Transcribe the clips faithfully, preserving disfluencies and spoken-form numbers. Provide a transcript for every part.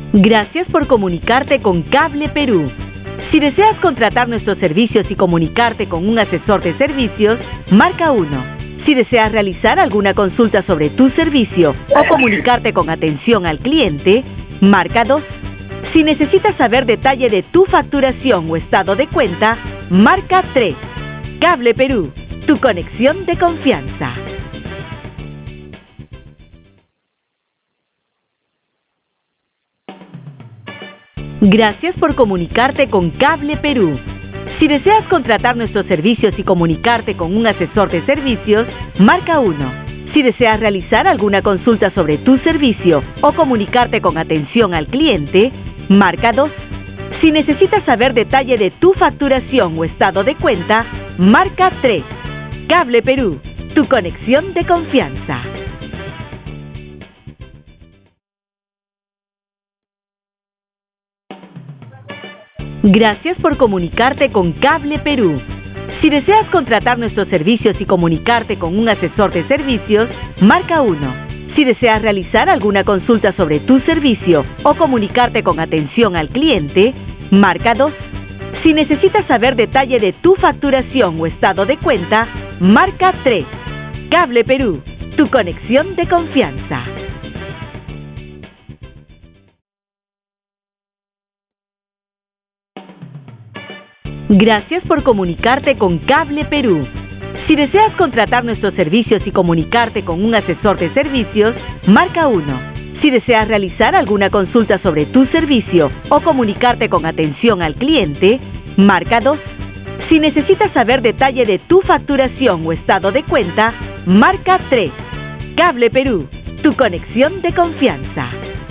Gracias por comunicarte con Cable Perú. Si deseas contratar nuestros servicios y comunicarte con un asesor de servicios, marca uno. Si deseas realizar alguna consulta sobre tu servicio o comunicarte con atención al cliente, marca dos. Si necesitas saber detalle de tu facturación o estado de cuenta, marca tres. Cable Perú, tu conexión de confianza. Gracias por comunicarte con Cable Perú. Si deseas contratar nuestros servicios y comunicarte con un asesor de servicios, marca uno. Si deseas realizar alguna consulta sobre tu servicio o comunicarte con atención al cliente, marca dos. Si necesitas saber detalle de tu facturación o estado de cuenta, marca tres. Cable Perú, tu conexión de confianza. Gracias por comunicarte con Cable Perú. Si deseas contratar nuestros servicios y comunicarte con un asesor de servicios, marca uno. Si deseas realizar alguna consulta sobre tu servicio o comunicarte con atención al cliente, marca dos. Si necesitas saber detalle de tu facturación o estado de cuenta, marca tres. Cable Perú, tu conexión de confianza. Gracias por comunicarte con Cable Perú. Si deseas contratar nuestros servicios y comunicarte con un asesor de servicios, marca uno. Si deseas realizar alguna consulta sobre tu servicio o comunicarte con atención al cliente, marca dos. Si necesitas saber detalle de tu facturación o estado de cuenta, marca tres. Cable Perú, tu conexión de confianza.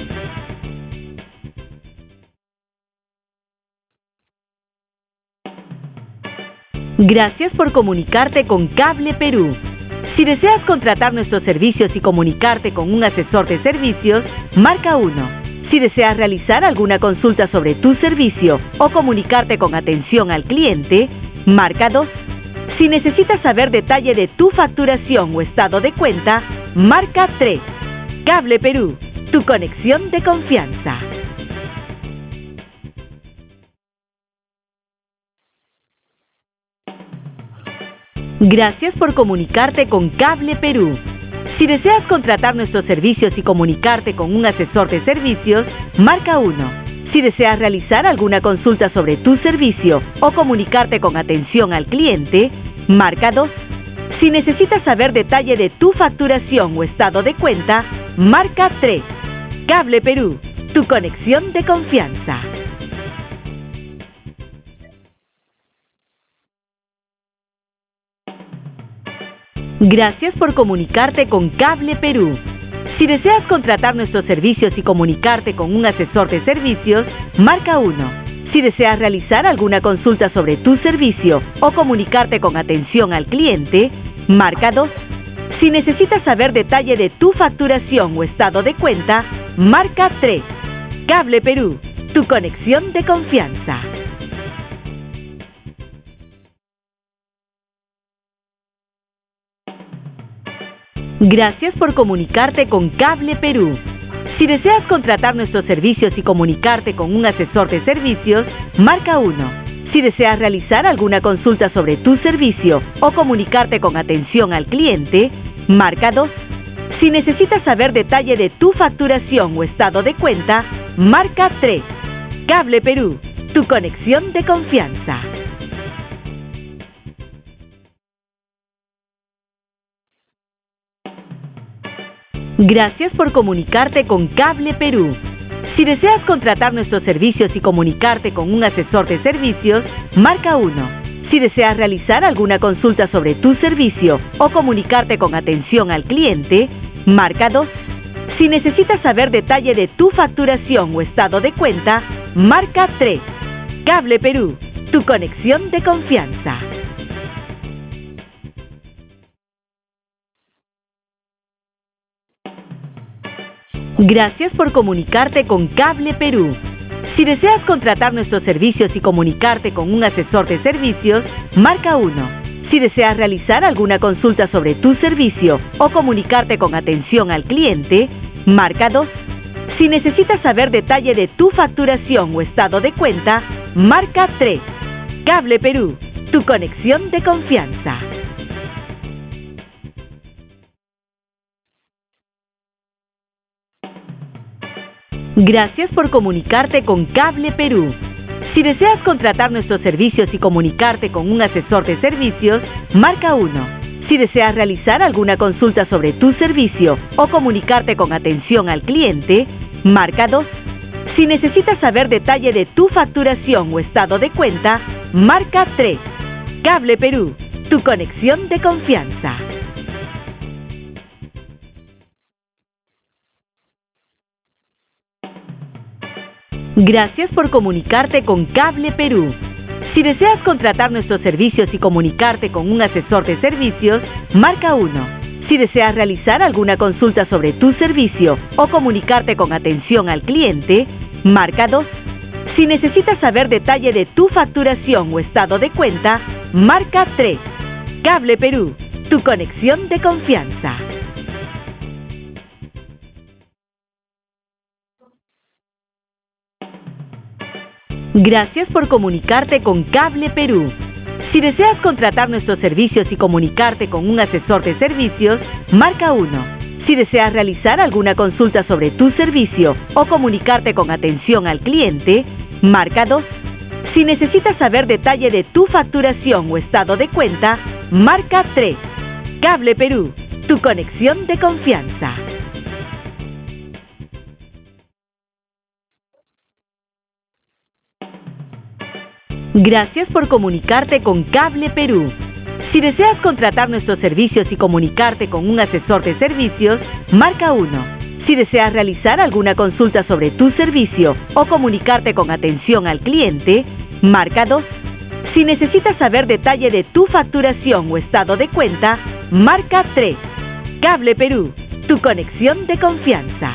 Gracias por comunicarte con Cable Perú. Si deseas contratar nuestros servicios y comunicarte con un asesor de servicios, marca uno. Si deseas realizar alguna consulta sobre tu servicio o comunicarte con atención al cliente, marca dos. Si necesitas saber detalle de tu facturación o estado de cuenta, marca tres. Cable Perú, tu conexión de confianza. Gracias por comunicarte con Cable Perú. Si deseas contratar nuestros servicios y comunicarte con un asesor de servicios, marca uno. Si deseas realizar alguna consulta sobre tu servicio o comunicarte con atención al cliente, marca dos. Si necesitas saber detalle de tu facturación o estado de cuenta, marca tres. Cable Perú, tu conexión de confianza. Gracias por comunicarte con Cable Perú. Si deseas contratar nuestros servicios y comunicarte con un asesor de servicios, marca uno. Si deseas realizar alguna consulta sobre tu servicio o comunicarte con atención al cliente, marca dos. Si necesitas saber detalle de tu facturación o estado de cuenta, marca tres. Cable Perú, tu conexión de confianza. Gracias por comunicarte con Cable Perú. Si deseas contratar nuestros servicios y comunicarte con un asesor de servicios, marca uno. Si deseas realizar alguna consulta sobre tu servicio o comunicarte con atención al cliente, marca dos. Si necesitas saber detalle de tu facturación o estado de cuenta, marca tres. Cable Perú, tu conexión de confianza. Gracias por comunicarte con Cable Perú. Si deseas contratar nuestros servicios y comunicarte con un asesor de servicios, marca uno. Si deseas realizar alguna consulta sobre tu servicio o comunicarte con atención al cliente, marca dos. Si necesitas saber detalle de tu facturación o estado de cuenta, marca tres. Cable Perú, tu conexión de confianza. Gracias por comunicarte con Cable Perú. Si deseas contratar nuestros servicios y comunicarte con un asesor de servicios, marca uno. Si deseas realizar alguna consulta sobre tu servicio o comunicarte con atención al cliente, marca dos. Si necesitas saber detalle de tu facturación o estado de cuenta, marca tres. Cable Perú, tu conexión de confianza. Gracias por comunicarte con Cable Perú. Si deseas contratar nuestros servicios y comunicarte con un asesor de servicios, marca uno. Si deseas realizar alguna consulta sobre tu servicio o comunicarte con atención al cliente, marca dos. Si necesitas saber detalle de tu facturación o estado de cuenta, marca tres. Cable Perú, tu conexión de confianza. Gracias por comunicarte con Cable Perú. Si deseas contratar nuestros servicios y comunicarte con un asesor de servicios, marca uno. Si deseas realizar alguna consulta sobre tu servicio o comunicarte con atención al cliente, marca dos. Si necesitas saber detalle de tu facturación o estado de cuenta, marca tres. Cable Perú, tu conexión de confianza. Gracias por comunicarte con Cable Perú. Si deseas contratar nuestros servicios y comunicarte con un asesor de servicios, marca uno. Si deseas realizar alguna consulta sobre tu servicio o comunicarte con atención al cliente, marca dos. Si necesitas saber detalle de tu facturación o estado de cuenta, marca tres. Cable Perú, tu conexión de confianza. Gracias por comunicarte con Cable Perú. Si deseas contratar nuestros servicios y comunicarte con un asesor de servicios, marca uno. Si deseas realizar alguna consulta sobre tu servicio o comunicarte con atención al cliente, marca dos. Si necesitas saber detalle de tu facturación o estado de cuenta, marca tres. Cable Perú, tu conexión de confianza.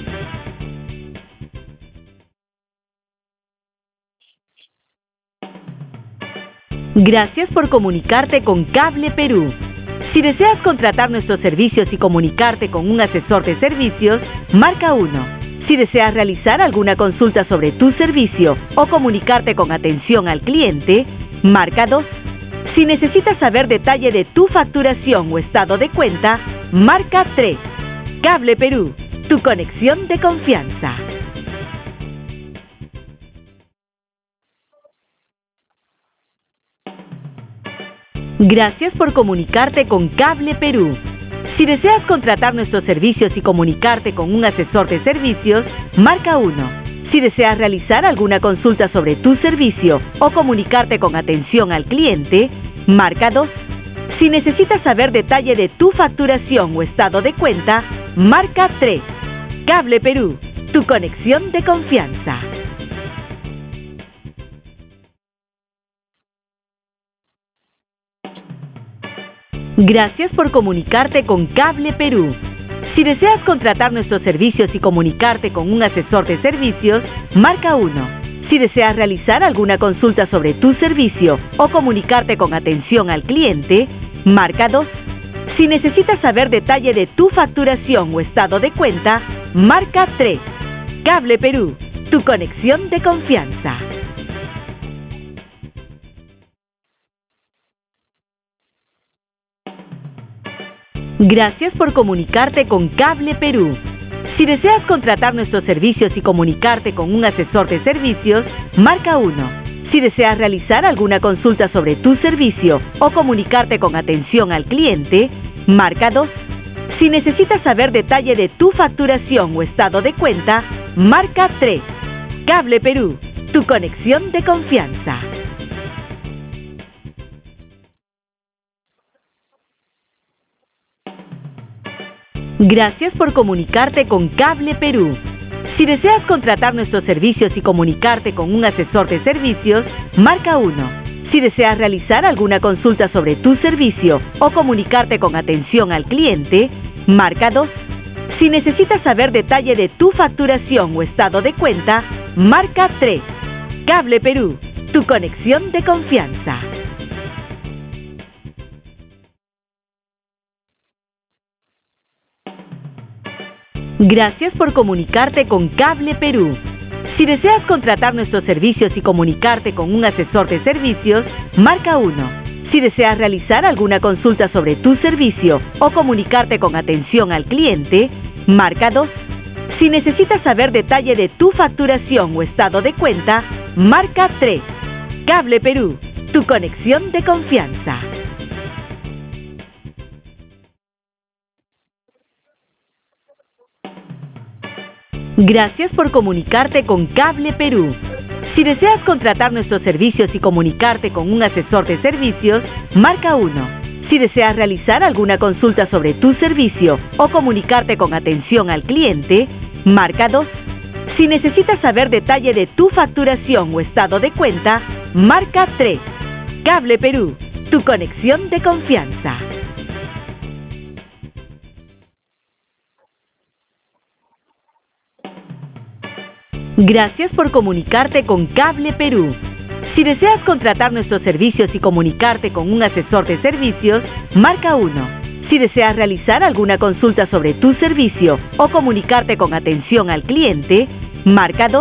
Gracias por comunicarte con Cable Perú. Si deseas contratar nuestros servicios y comunicarte con un asesor de servicios, marca uno. Si deseas realizar alguna consulta sobre tu servicio o comunicarte con atención al cliente, marca dos. Si necesitas saber detalle de tu facturación o estado de cuenta, marca tres. Cable Perú, tu conexión de confianza. Gracias por comunicarte con Cable Perú. Si deseas contratar nuestros servicios y comunicarte con un asesor de servicios, marca uno. Si deseas realizar alguna consulta sobre tu servicio o comunicarte con atención al cliente, marca dos. Si necesitas saber detalle de tu facturación o estado de cuenta, marca tres. Cable Perú, tu conexión de confianza. Gracias por comunicarte con Cable Perú. Si deseas contratar nuestros servicios y comunicarte con un asesor de servicios, marca uno. Si deseas realizar alguna consulta sobre tu servicio o comunicarte con atención al cliente, marca dos. Si necesitas saber detalle de tu facturación o estado de cuenta, marca tres. Cable Perú, tu conexión de confianza. Gracias por comunicarte con Cable Perú. Si deseas contratar nuestros servicios y comunicarte con un asesor de servicios, marca uno. Si deseas realizar alguna consulta sobre tu servicio o comunicarte con atención al cliente, marca dos. Si necesitas saber detalle de tu facturación o estado de cuenta, marca tres. Cable Perú, tu conexión de confianza. Gracias por comunicarte con Cable Perú. Si deseas contratar nuestros servicios y comunicarte con un asesor de servicios, marca uno. Si deseas realizar alguna consulta sobre tu servicio o comunicarte con atención al cliente, marca dos. Si necesitas saber detalle de tu facturación o estado de cuenta, marca tres. Cable Perú, tu conexión de confianza. Gracias por comunicarte con Cable Perú. Si deseas contratar nuestros servicios y comunicarte con un asesor de servicios, marca uno. Si deseas realizar alguna consulta sobre tu servicio o comunicarte con atención al cliente, marca dos. Si necesitas saber detalle de tu facturación o estado de cuenta, marca tres. Cable Perú, tu conexión de confianza. Gracias por comunicarte con Cable Perú. Si deseas contratar nuestros servicios y comunicarte con un asesor de servicios, marca uno. Si deseas realizar alguna consulta sobre tu servicio o comunicarte con atención al cliente, marca dos. Si necesitas saber detalle de tu facturación o estado de cuenta, marca tres. Cable Perú, tu conexión de confianza. Gracias por comunicarte con Cable Perú. Si deseas contratar nuestros servicios y comunicarte con un asesor de servicios, marca uno. Si deseas realizar alguna consulta sobre tu servicio o comunicarte con atención al cliente, marca dos.